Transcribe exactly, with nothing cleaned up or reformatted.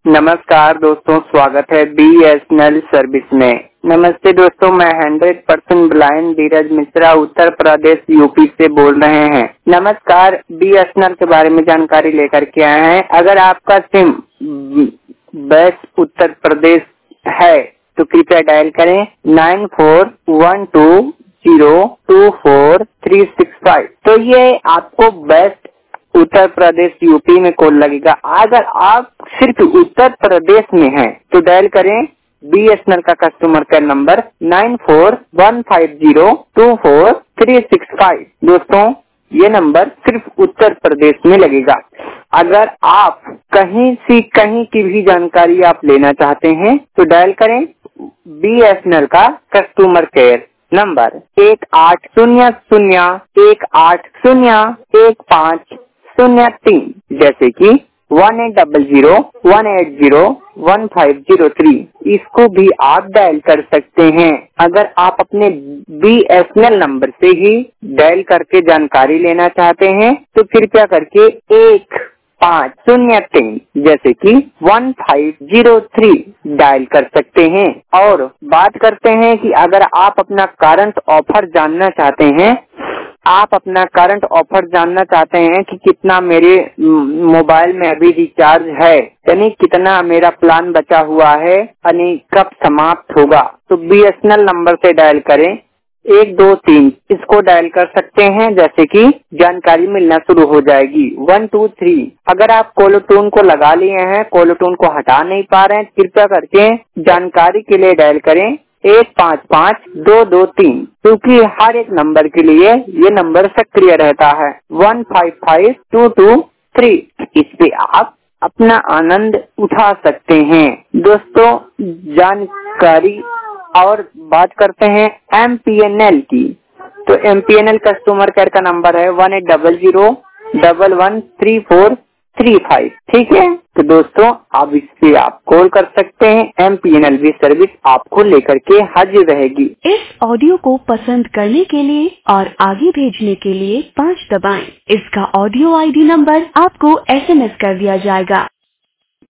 नमस्कार दोस्तों, स्वागत है बीएसएनएल सर्विस में। नमस्ते दोस्तों, मैं hundred percent blind Dheeraj Mishra Uttar Pradesh UP से बोल रहे हैं। नमस्कार, बीएसएनएल के बारे में जानकारी लेकर के आए हैं। अगर आपका सिम बेस्ट उत्तर प्रदेश है तो कृपया डायल करें nine four one two zero two four three six five. तो ये आपको बेस्ट उत्तर प्रदेश यूपी में कॉल लगेगा। अगर आप सिर्फ उत्तर प्रदेश में हैं तो डायल करें बीएसएनएल का customer care number nine four one five zero two four three six five. दोस्तों, ये नंबर सिर्फ उत्तर प्रदेश में लगेगा। अगर आप कहीं से कहीं की भी जानकारी आप लेना चाहते हैं तो डायल करें बीएसएनएल का कस्टमर केयर नंबर एक आठ शून्य शून्य एक आठ शून्य एक पाँच शून्य तीन, जैसे कि one eight double zero one eight zero one five zero three. इसको भी आप डायल कर सकते हैं। अगर आप अपने बीएसएनएल नंबर से ही डायल करके जानकारी लेना चाहते हैं तो कृपया करके एक पाँच शून्य तीन जैसे कि one five zero three dial कर सकते हैं। और बात करते हैं कि अगर आप अपना करंट ऑफर जानना चाहते हैं आप अपना करंट ऑफर जानना चाहते हैं कि कितना मेरे मोबाइल में अभी रिचार्ज है, यानी कितना मेरा प्लान बचा हुआ है, यानी कब समाप्त होगा, तो बीएसएनएल नंबर से डायल करें एक दो तीन। इसको डायल कर सकते हैं, जैसे कि जानकारी मिलना शुरू हो जाएगी। One two three. अगर आप कॉलर टून को लगा लिए हैं, कॉलर टून को हटा नहीं पा रहे हैं, कृपया करके जानकारी के लिए डायल करें एक पाँच पाँच दो दो तीन, क्योंकि हर एक नंबर के लिए ये नंबर सक्रिय रहता है। One five five two two three. इस पे आप अपना आनंद उठा सकते हैं। दोस्तों, जानकारी और बात करते हैं एमपीएनएल की। तो एमपीएनएल कस्टमर केयर का नंबर है one eight double zero double one three four three five. ठीक है, तो दोस्तों आप इस पे आप कॉल कर सकते हैं। एमपीएनएल भी सर्विस आपको लेकर के हाजिर रहेगी। इस ऑडियो को पसंद करने के लिए और आगे भेजने के लिए पाँच दबाएं। इसका ऑडियो आईडी नंबर आपको एसएमएस कर दिया जाएगा।